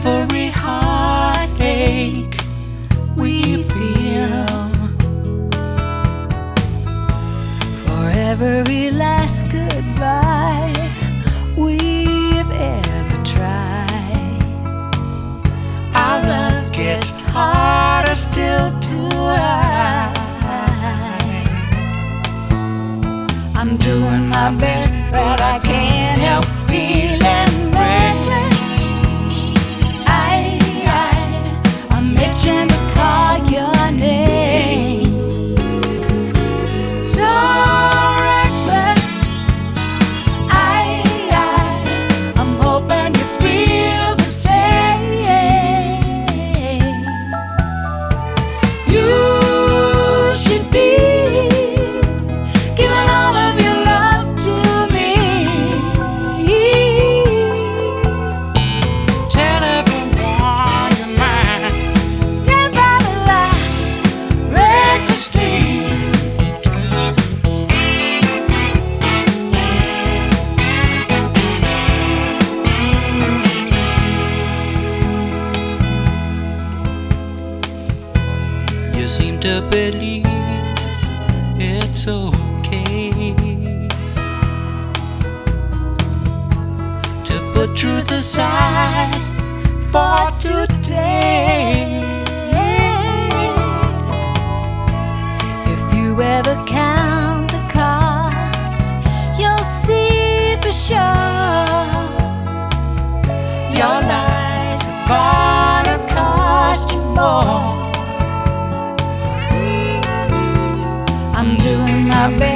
every heartache we feel, for every last goodbye we've ever tried. our love gets harder still to hide. I'm doing my best, but I can't help feeling reckless. I'm itching to call your name. So reckless. I'm hoping you feel the same. You should be giving all of your love to me. Tell everyone you're mine. Stand by the light recklessly. You seem to believe it's okay to put truth aside for today. If you ever count the cost, you'll see for sure Your lies are gonna cost you more. I'm doing my best.